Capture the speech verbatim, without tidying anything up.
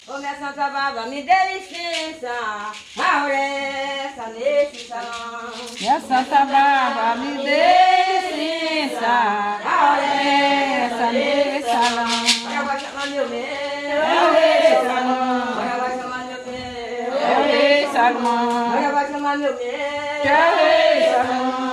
Ô minha Santa Bárbara, me dê licença, a oressa nesse salão. Minha Santa Bárbara, me dê licença, a oressa nesse salão. Agora vai chamar meu meu, É o rei Salomão, agora vai chamar meu meu, é o rei Salomão, agora vai chamar meu meu, é o rei Salomão.